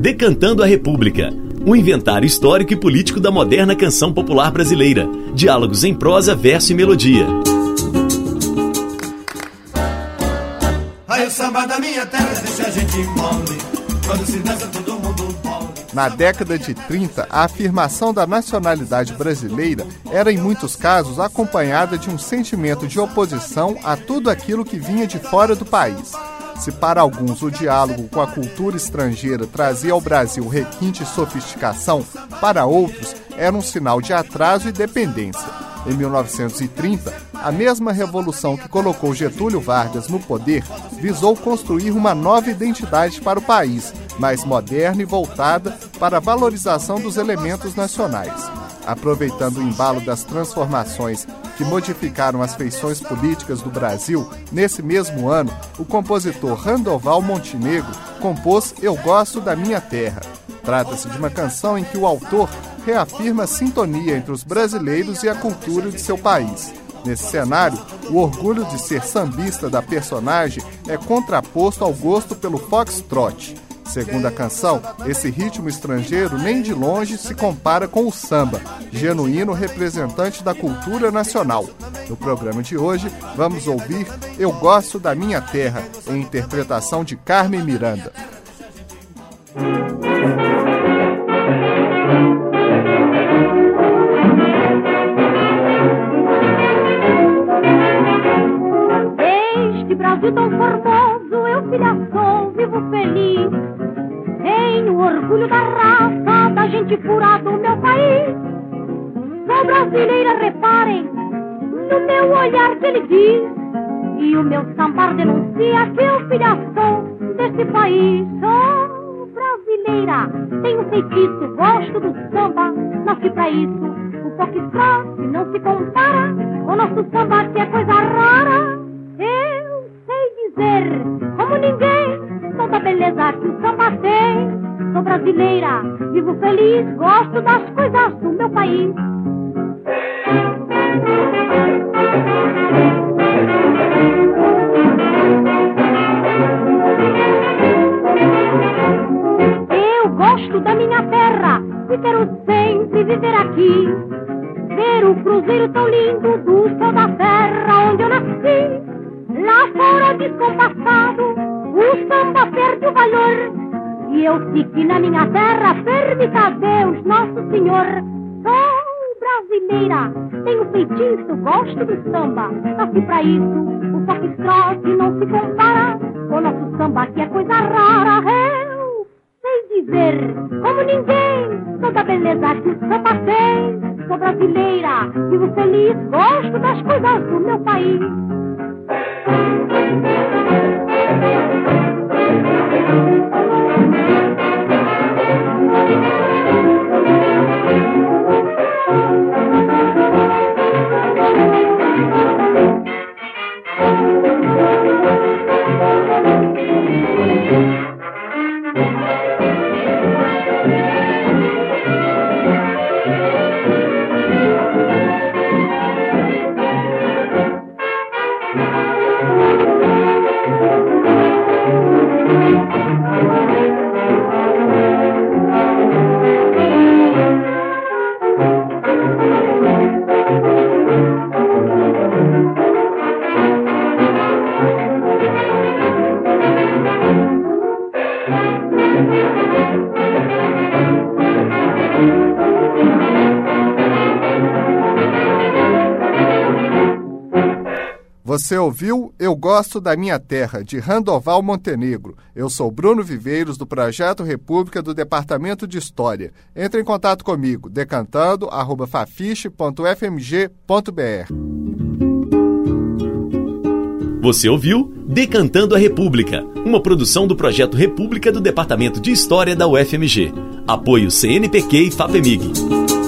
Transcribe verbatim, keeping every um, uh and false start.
Decantando a República, um inventário histórico e político da moderna canção popular brasileira. Diálogos em prosa, verso e melodia. Aí o samba da minha terra deixa a gente mole, quando se dança todo mundo mole. Na década de trinta, a afirmação da nacionalidade brasileira era, em muitos casos, acompanhada de um sentimento de oposição a tudo aquilo que vinha de fora do país. Se para alguns o diálogo com a cultura estrangeira trazia ao Brasil requinte e sofisticação, para outros era um sinal de atraso e dependência. Em mil novecentos e trinta, a mesma revolução que colocou Getúlio Vargas no poder visou construir uma nova identidade para o país, mais moderna e voltada para a valorização dos elementos nacionais. Aproveitando o embalo das transformações que modificaram as feições políticas do Brasil, nesse mesmo ano, o compositor Randoval Montenegro compôs Eu Gosto da Minha Terra. Trata-se de uma canção em que o autor reafirma a sintonia entre os brasileiros e a cultura de seu país. Nesse cenário, o orgulho de ser sambista da personagem é contraposto ao gosto pelo foxtrot. Segundo a canção, esse ritmo estrangeiro nem de longe se compara com o samba, genuíno representante da cultura nacional. No programa de hoje, vamos ouvir Eu Gosto da Minha Terra, em interpretação de Carmen Miranda. Este Brasil tão formoso, eu filha sou, vivo feliz. Tenho orgulho da raça, da gente pura do meu país. Sou brasileira, reparem, no meu olhar que ele diz. E o meu sambar denuncia que eu filha sou desse país. Sou brasileira, tenho feitiço, gosto do samba, nasci pra isso. O foxtrot não se compara, o nosso samba que é coisa rara. Eu sei dizer, como ninguém, toda a beleza que o samba tem. Sou brasileira, vivo feliz, gosto das coisas do meu país. Eu gosto da minha terra e quero sempre viver aqui. Ver o cruzeiro tão lindo do céu da terra onde eu nasci. Lá fora descompassado, o samba perde o valor. E eu fique na minha terra, permita a Deus, Nosso Senhor. Sou brasileira, tenho feitiço, gosto do samba, nasci pra isso. O foxtrot não se compara, o nosso samba que é coisa rara. Eu sei dizer, como ninguém, toda a beleza que o samba tem. Sou brasileira, vivo feliz, gosto das coisas do meu país. Você ouviu Eu Gosto da Minha Terra, de Randoval Montenegro. Eu sou Bruno Viveiros, do Projeto República do Departamento de História. Entre em contato comigo, decantando arroba fafiche ponto f m g ponto b r. Você ouviu Decantando a República, uma produção do Projeto República do Departamento de História da U F M G. Apoio C N Pq e FAPEMIG.